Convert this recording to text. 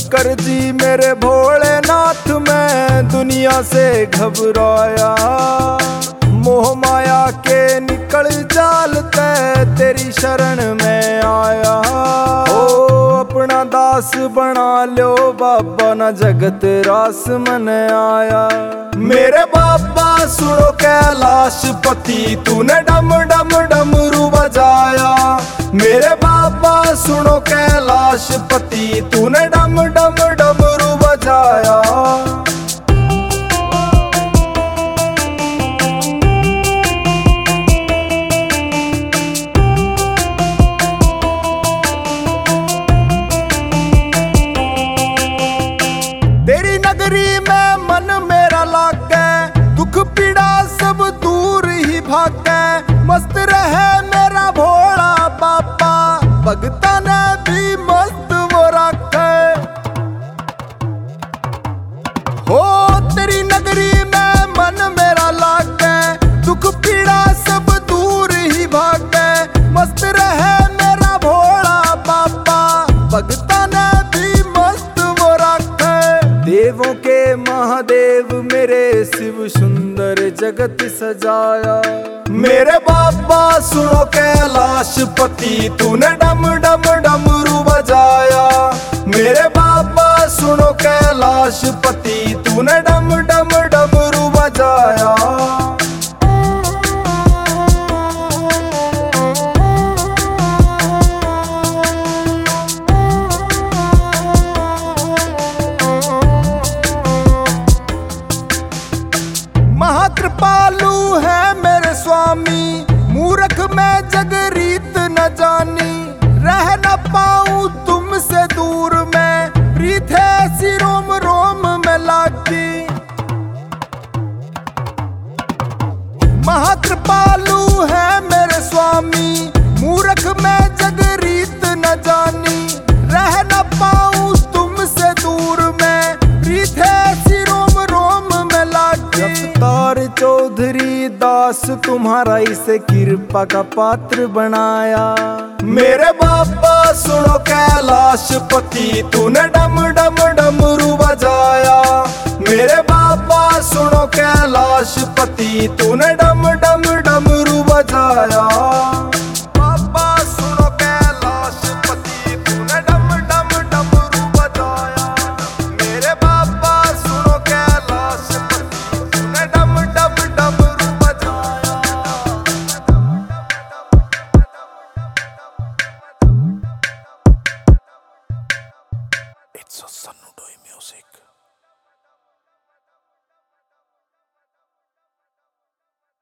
शंकर जी मेरे भोलेनाथ, मैं दुनिया से घबराया। मोह माया के निकल जालते तेरी शरण में आया। ओ अपना दास बना लो बाबा, ना जगत रास मन आया। मेरे बाबा सुनो कैलाश पति, तूने डम डम डमरू बजाया। मेरे बाबा सुनो कैलाश पति, तूने डम डम डमरू बजाया। तेरी नगरी में मन मेरा लागे, दुख पीड़ा सब दूर ही भागे। मस्त रहे मेरा भोला बाबा, भगता ने भी मस्त वो रखे। हो तेरी नगरी में मन मेरा लागे, दुख पीड़ा सब दूर ही भागे। मस्त रहे मेरा भोला बाबा, भगता ने भी मस्त वो रखे। देवों के महादेव मेरे शिव सुंदर जगत सजाया। मेरे बाबा सुनो कैलाश पति, तूने डम डम डमरू बजाया। मेरे बाबा सुनो कैलाश पति, तूने डम डम डमरू बजाया। महाकृपालु है मेरे स्वामी, मूर्ख मैं जगरीत न जानी। रह न पाऊं तुमसे दूर मैं, प्रीत है ऐसी रोम रोम में लागी। महाकृपालु है मेरे स्वामी, मूर्ख मैं जगरीत न जानी। रह न पाऊं तुमसे दूर मैं, प्रीत है ऐसी रोम रोम में लागी। रफ्तार चौधरी दास तुम्हारा इसे कृपा का पात्र बनाया। मेरे बाबा सुनो कैलाश पति, तूने डम डम डमरू बजाया। मेरे बाबा सुनो कैलाश पति, तूने डम डम डमरू बजाया। बाबा सुनो कैलाश पति, तूने डम डम डमरू बजाया। मेरे बाबा सुनो कैलाश पति, तूने डम डम डमरू बजाया। It's a Sannu Doi music.